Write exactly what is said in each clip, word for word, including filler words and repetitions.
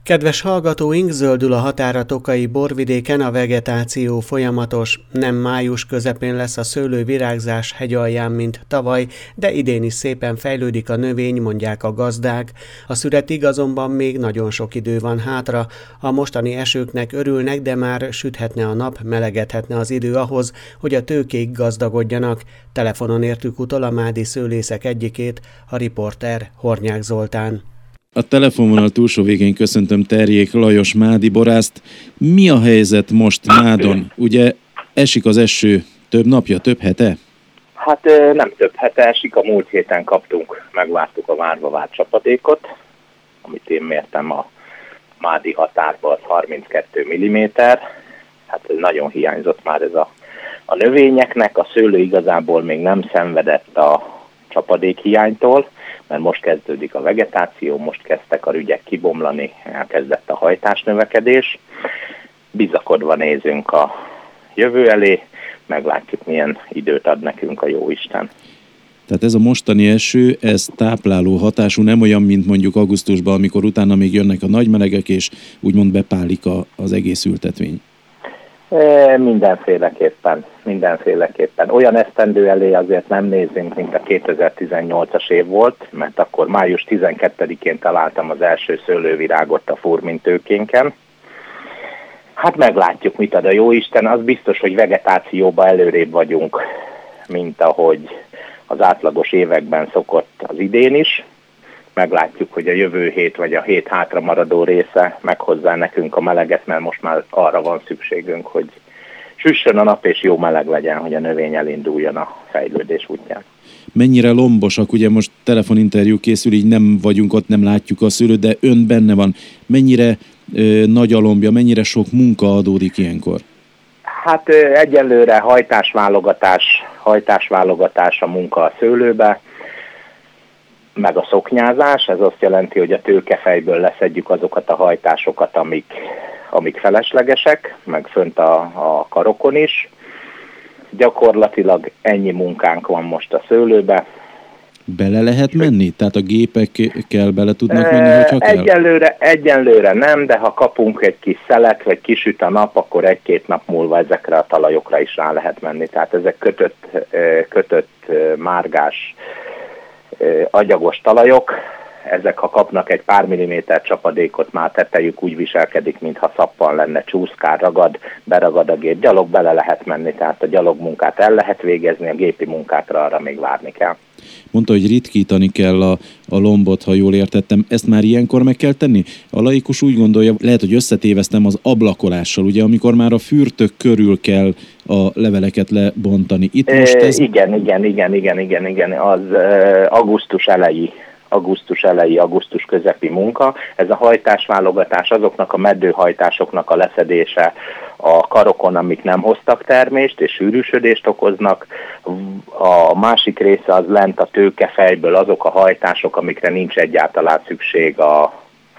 Kedves hallgatóink, zöldül a határ a Tokaji borvidéken, a vegetáció folyamatos. Nem május közepén lesz a szőlővirágzás hegyalján, mint tavaly, de idén is szépen fejlődik a növény, mondják a gazdák. A szüretig azonban még nagyon sok idő van hátra. A mostani esőknek örülnek, de már süthetne a nap, melegedhetne az idő ahhoz, hogy a tőkék gazdagodjanak. Telefonon értük utol a mádi szőlészek egyikét, a riporter Hornyák Zoltán. A telefonvonal túlsó végén köszöntöm Terjék Lajos mádi borászt. Mi a helyzet most Mádon? Ugye esik az eső több napja, több hete? Hát nem több hete esik, a múlt héten kaptunk, megvártuk a várva várt csapadékot, amit én mértem a mádi határban, az harminckettő milliméter. Hát ez nagyon hiányzott már ez a, a növényeknek, a szőlő igazából még nem szenvedett a csapadék hiánytól, mert most kezdődik a vegetáció, most kezdtek a rügyek kibomlani, elkezdett a hajtásnövekedés. Bizakodva nézünk a jövő elé, meglátjuk, milyen időt ad nekünk a jóisten. Tehát ez a mostani eső, ez tápláló hatású, nem olyan, mint mondjuk augusztusban, amikor utána még jönnek a nagy melegek, és úgymond bepálik a, az egész ültetvény. E, mindenféleképpen, mindenféleképpen. Olyan esztendő elé azért nem nézünk, mint a kétezer-tizennyolcas év volt, mert akkor május tizenkettedikén találtam az első szőlővirágot a furmintőkénken. Hát meglátjuk, mit ad a jóisten. Az biztos, hogy vegetációban előrébb vagyunk, mint ahogy az átlagos években szokott az idén is. Meglátjuk, hogy a jövő hét vagy a hét hátra maradó része meghozza nekünk a meleget, mert most már arra van szükségünk, hogy süssön a nap és jó meleg legyen, hogy a növény elinduljon a fejlődés útján. Mennyire lombosak, ugye most telefoninterjú készül, így nem vagyunk ott, nem látjuk a szőlőt, de ön benne van. Mennyire ö, nagy a lombja, mennyire sok munka adódik ilyenkor? Hát ö, egyelőre hajtásválogatás, hajtásválogatás a munka a szőlőbe, meg a szoknyázás, ez azt jelenti, hogy a tőkefejből leszedjük azokat a hajtásokat, amik, amik feleslegesek, meg fönt a, a karokon is. Gyakorlatilag ennyi munkánk van most a szőlőbe. Bele lehet menni? Tehát a gépekkel bele tudnak menni, hogyha kell? Egyelőre, egyelőre nem, de ha kapunk egy kis szelet, vagy kisüt a nap, akkor egy-két nap múlva ezekre a talajokra is rá lehet menni. Tehát ezek kötött, kötött márgás, agyagos talajok, ezek ha kapnak egy pár milliméter csapadékot, már tetejük úgy viselkedik, mintha szappan lenne, csúszkál, ragad, beragad a gép, gyalog bele lehet menni, tehát a gyalogmunkát el lehet végezni, a gépi munkátra arra még várni kell. Mondta, hogy ritkítani kell a, a lombot, ha jól értettem. Ezt már ilyenkor meg kell tenni? A laikus úgy gondolja, lehet, hogy összetéveztem az ablakolással, ugye, amikor már a fürtök körül kell a leveleket lebontani. Itt most ez... Igen, igen, igen, igen, igen, igen, az uh, augusztus elejé. augusztus elejé, augusztus közepi munka. Ez a hajtásválogatás, azoknak a meddőhajtásoknak a leszedése a karokon, amik nem hoztak termést és sűrűsödést okoznak. A másik része az lent a tőkefejből, azok a hajtások, amikre nincs egyáltalán szükség a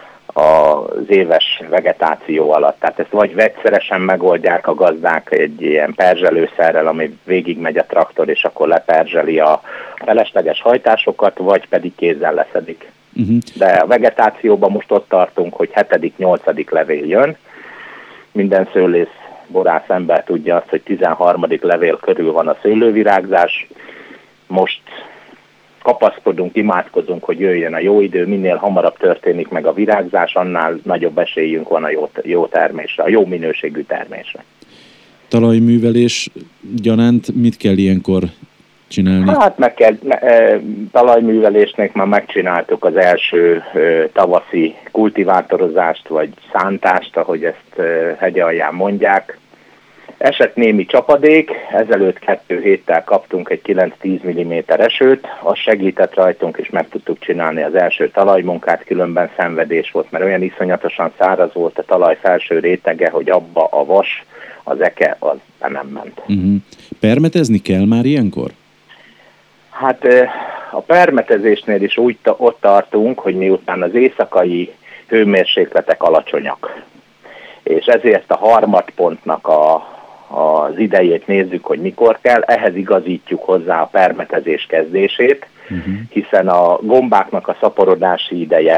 az éves vegetáció alatt. Tehát ezt vagy vegyszeresen megoldják a gazdák egy ilyen perzselőszerrel, ami végigmegy a traktor, és akkor leperzseli a felesleges hajtásokat, vagy pedig kézzel leszedik. Uh-huh. De a vegetációban most ott tartunk, hogy hetedik, nyolcadik levél jön. Minden szőlész, borász ember tudja azt, hogy tizenharmadik levél körül van a szőlővirágzás. Most kapaszkodunk, imádkozunk, hogy jöjjön a jó idő, minél hamarabb történik meg a virágzás, annál nagyobb esélyünk van a jó, jó termésre, a jó minőségű termésre. Talajművelés gyanánt mit kell ilyenkor csinálni? Hát meg kell, e, talajművelésnek már megcsináltuk az első e, tavaszi kultivátorozást, vagy szántást, ahogy ezt e, hegyalján mondják. Esett némi csapadék, ezelőtt kettő héttel kaptunk egy kilenc-tíz milliméter esőt, az segített rajtunk, és meg tudtuk csinálni az első talajmunkát, különben szenvedés volt, mert olyan iszonyatosan száraz volt a talaj felső rétege, hogy abba a vas, az eke, az nem ment. Uh-huh. Permetezni kell már ilyenkor? Hát a permetezésnél is úgy ott tartunk, hogy miután az éjszakai hőmérsékletek alacsonyak, és ezért a harmadpontnak a az idejét nézzük, hogy mikor kell, ehhez igazítjuk hozzá a permetezés kezdését, uh-huh. hiszen a gombáknak a szaporodási ideje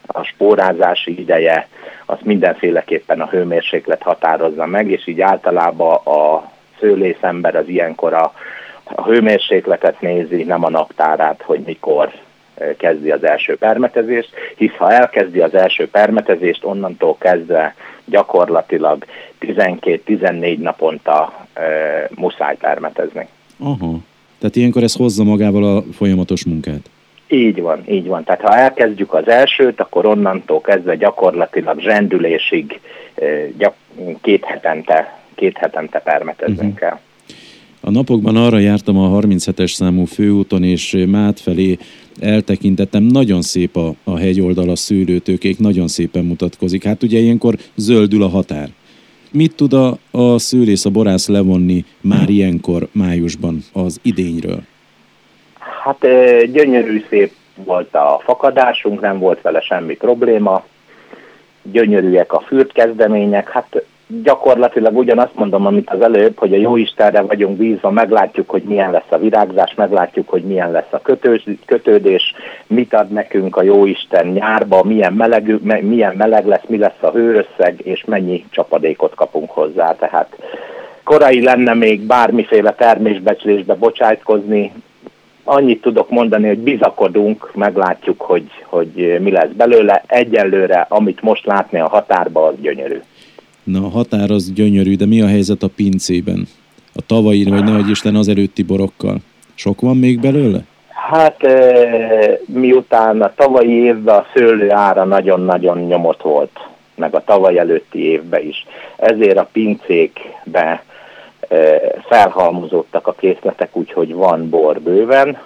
a spórázási ideje, azt mindenféleképpen a hőmérséklet határozza meg, és így általában a szőlészember az ilyenkor a, a hőmérsékletet nézi, nem a naptárát, hogy mikor kezdi az első permetezést, hisz ha elkezdi az első permetezést, onnantól kezdve gyakorlatilag tizenkét-tizennégy naponta e, muszáj permetezni. Aha, tehát ilyenkor ez hozza magával a folyamatos munkát. Így van, így van. Tehát ha elkezdjük az elsőt, akkor onnantól kezdve gyakorlatilag zsendülésig gyak, két hetente, két hetente permeteznünk uh-huh. kell. A napokban arra jártam a harminchetes számú főúton, és Mád felé eltekintettem. Nagyon szép a, a hegyoldal, a szőlőtőkék, nagyon szépen mutatkozik. Hát ugye ilyenkor zöldül a határ. Mit tud a, a szőlész, a borász levonni már ilyenkor, májusban az idényről? Hát gyönyörű szép volt a fakadásunk, nem volt vele semmi probléma. Gyönyörűek a fürtkezdemények, hát gyakorlatilag ugyanazt mondom, amit az előbb, hogy a Jóistenre vagyunk bízva, meglátjuk, hogy milyen lesz a virágzás, meglátjuk, hogy milyen lesz a kötődés, mit ad nekünk a Jóisten nyárba, milyen meleg, milyen meleg lesz, mi lesz a hőösszeg, és mennyi csapadékot kapunk hozzá. Tehát korai lenne még bármiféle termésbecslésbe bocsájtkozni. Annyit tudok mondani, hogy bizakodunk, meglátjuk, hogy, hogy mi lesz belőle. Egyelőre, amit most látni a határba, az gyönyörű. Na, a határ az gyönyörű, de mi a helyzet a pincében? A tavalyi, vagy nehogy Isten az előtti borokkal? Sok van még belőle? Hát e, miután a tavalyi évben a szőlő ára nagyon-nagyon nyomott volt, meg a tavaly előtti évben is. Ezért a pincékbe e, felhalmozódtak a készletek, úgyhogy van bor bőven.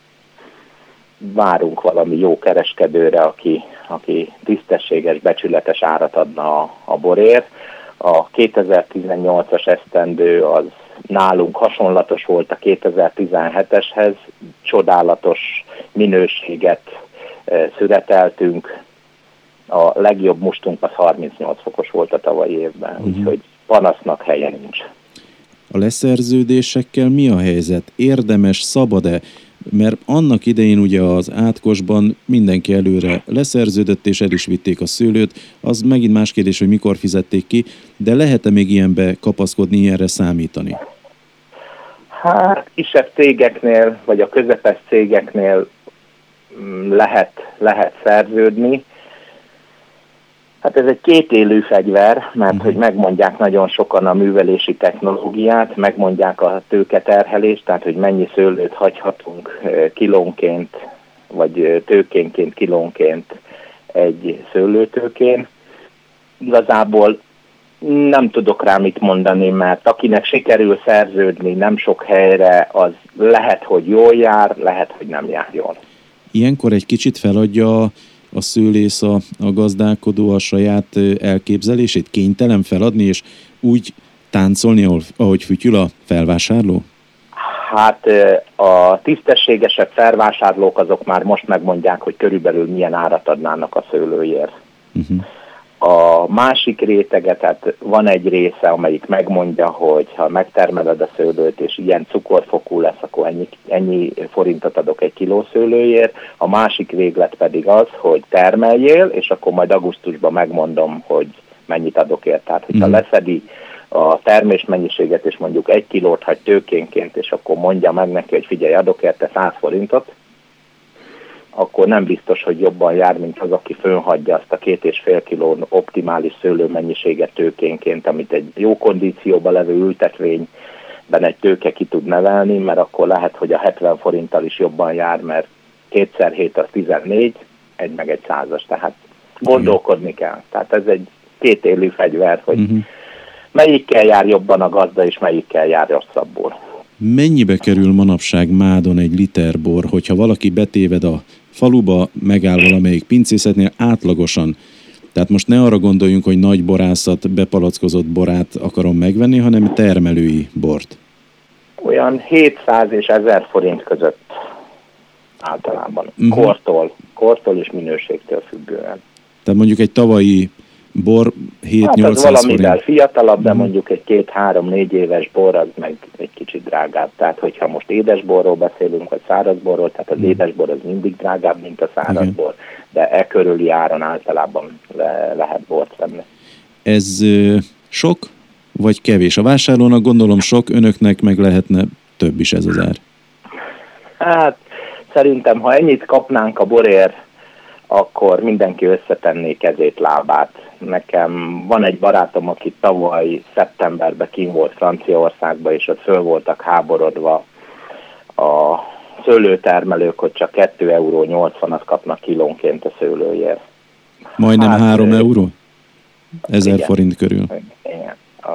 Várunk valami jó kereskedőre, aki, aki tisztességes, becsületes árat adna a, a borért. A kétezer-tizennyolcas esztendő az nálunk hasonlatos volt a kétezer-tizenheteshez, csodálatos minőséget e, szüreteltünk. A legjobb mustunk az harmincnyolc fokos volt a tavalyi évben, uh-huh. úgyhogy panasznak helye nincs. A leszerződésekkel mi a helyzet? Érdemes, szabad-e? Mert annak idején ugye az átkosban mindenki előre leszerződött, és el is vitték a szőlőt. Az megint más kérdés, hogy mikor fizették ki, de lehet-e még ilyenbe kapaszkodni, ilyenre számítani? Hát kisebb cégeknél, vagy a közepes cégeknél lehet, lehet szerződni. Hát ez egy kétélű fegyver, mert uh-huh. hogy megmondják nagyon sokan a művelési technológiát, megmondják a tőketerhelést, tehát hogy mennyi szőlőt hagyhatunk kilónként, vagy tőkénként kilónként egy szőlőtőkén. Igazából nem tudok rá mit mondani, mert akinek sikerül szerződni nem sok helyre, az lehet, hogy jól jár, lehet, hogy nem jár jól. Ilyenkor egy kicsit feladja a szőlész, a, a gazdálkodó a saját elképzelését, kénytelen feladni, és úgy táncolni, ahol, ahogy fütyül a felvásárló? Hát a tisztességesebb felvásárlók azok már most megmondják, hogy körülbelül milyen árat adnának a szőlőért. Uh-huh. A másik réteget, tehát van egy része, amelyik megmondja, hogy ha megtermeled a szőlőt, és ilyen cukorfokú lesz, akkor ennyi, ennyi forintot adok egy kiló szőlőért. A másik véglet pedig az, hogy termeljél, és akkor majd augusztusban megmondom, hogy mennyit adok ért. Tehát, hogyha mm. leszedi a termésmennyiséget, és mondjuk egy kilót hagy tőkénként, és akkor mondja meg neki, hogy figyelj, adok érte száz forintot, akkor nem biztos, hogy jobban jár, mint az, aki fönhagyja azt a két és fél kiló optimális szőlőmennyiséget tőkénként, amit egy jó kondícióban levő ültetvényben egy tőke ki tud nevelni, mert akkor lehet, hogy a hetven forinttal is jobban jár, mert kétszer hét az tizennégy, egy meg egy százas, tehát gondolkodni kell. Tehát ez egy kétélű fegyver, hogy uh-huh. melyikkel jár jobban a gazda, és melyikkel jár rosszabbul. Mennyibe kerül manapság Mádon egy liter bor, hogyha valaki betéved a faluba, megáll valamelyik pincészetnél átlagosan? Tehát most ne arra gondoljunk, hogy nagy borászat, bepalackozott borát akarom megvenni, hanem termelői bort. Olyan hétszáz és ezer forint között általában. Uh-huh. Kortól, kortól és minőségtől függően. Tehát mondjuk egy tavalyi bor hét-nyolcszáz hát forint. Valamivel fiatalabb, de uh-huh. mondjuk egy két-három-négy éves bor, az meg egy kicsit drágább. Tehát, hogyha most édesborról beszélünk, vagy szárazborról, tehát az uh-huh. édesbor az mindig drágább, mint a szárazbor. de e körüli áron általában le, lehet bort venni. Ez ö, sok vagy kevés? A vásárlónak gondolom sok, önöknek meg lehetne több is ez az ár. Hát szerintem, ha ennyit kapnánk a borért, akkor mindenki összetenné kezét, lábát. Nekem van egy barátom, aki tavaly szeptemberben kint volt Franciaországban, és ott föl voltak háborodva a szőlőtermelők, hogy csak két euró nyolcvanat kapnak kilónként a szőlőért. Majdnem hát, három euró? Ezer igen, forint körül. Igen. A,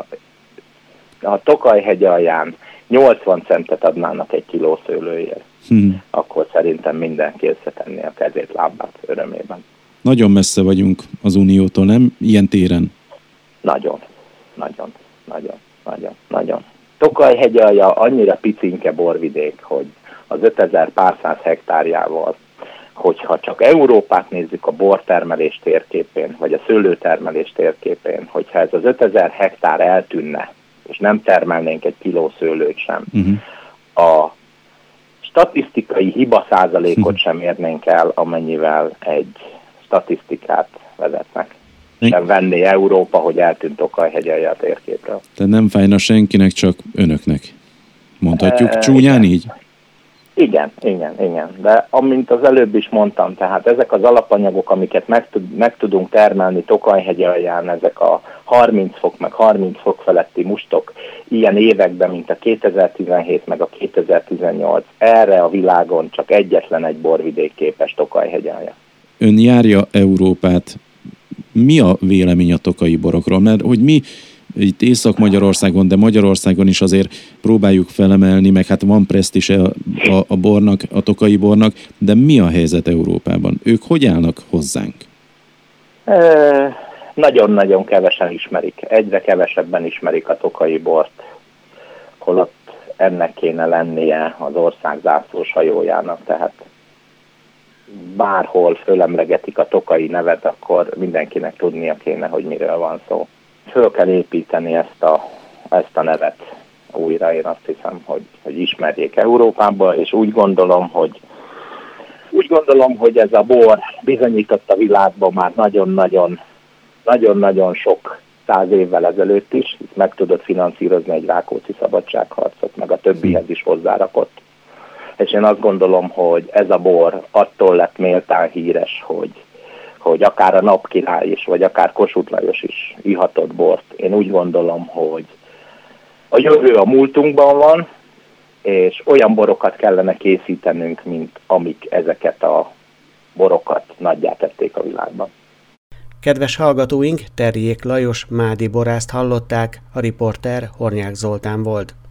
a Tokaj-hegy alján nyolcvan centet adnának egy kiló szőlőért. Hmm. Akkor szerintem mindenki összetenni a kezét, lábát örömében. Nagyon messze vagyunk az Uniótól, nem? Ilyen téren? Nagyon, nagyon, nagyon, nagyon, nagyon. Tokaj-hegy alja annyira picinke borvidék, hogy az ötezer pár száz hektárjával, hogyha csak Európát nézzük a bortermelés térképén, vagy a szőlőtermelés térképén, hogyha ez az ötezer hektár eltűnne, és nem termelnénk egy kiló szőlőt sem, uh-huh. a statisztikai hiba százalékot sem érnénk el, amennyivel egy statisztikát vezetnek. Sem venné Európa, hogy eltűnt Tokaj-hegy alja a térképről. Tehát nem fájna senkinek, csak önöknek. Mondhatjuk e, csúnyán igen. így? Igen, igen, igen. De amint az előbb is mondtam, tehát ezek az alapanyagok, amiket meg, tud, meg tudunk termelni Tokaj-hegy alján, ezek a harminc fok, meg harminc fok feletti mustok ilyen években, mint a kétezer-tizenhét, meg a kétezer-tizennyolc, erre a világon csak egyetlen egy borvidék képes Tokaj-hegy alja. Ön járja Európát. Mi a vélemény a tokaji borokról? Mert hogy mi itt Észak-Magyarországon, de Magyarországon is azért próbáljuk felemelni, meg hát van presztízse a, a, a bornak, a tokaji bornak, de mi a helyzet Európában? Ők hogy állnak hozzánk? E, nagyon-nagyon kevesen ismerik. Egyre kevesebben ismerik a tokaji bort, holott ennek kéne lennie az ország zászlós hajójának, tehát bárhol fölemlegetik a tokaji nevet, akkor mindenkinek tudnia kéne, hogy miről van szó. Föl kell építeni ezt a, ezt a nevet újra, én azt hiszem, hogy, hogy ismerjék Európába, és úgy gondolom, hogy úgy gondolom, hogy ez a bor bizonyított a világban már nagyon-nagyon nagyon-nagyon sok száz évvel ezelőtt is, hisz meg tudott finanszírozni egy Rákóczi szabadságharcot, meg a többihez is hozzárakott. És én azt gondolom, hogy ez a bor attól lett méltán híres, hogy hogy akár a Napkirály is, vagy akár Kossuth Lajos is ihatott bort. Én úgy gondolom, hogy a jövő a múltunkban van, és olyan borokat kellene készítenünk, mint amik ezeket a borokat nagyjá tették a világban. Kedves hallgatóink, Terjék Lajos mádi borászt hallották, a riporter Hornyák Zoltán volt.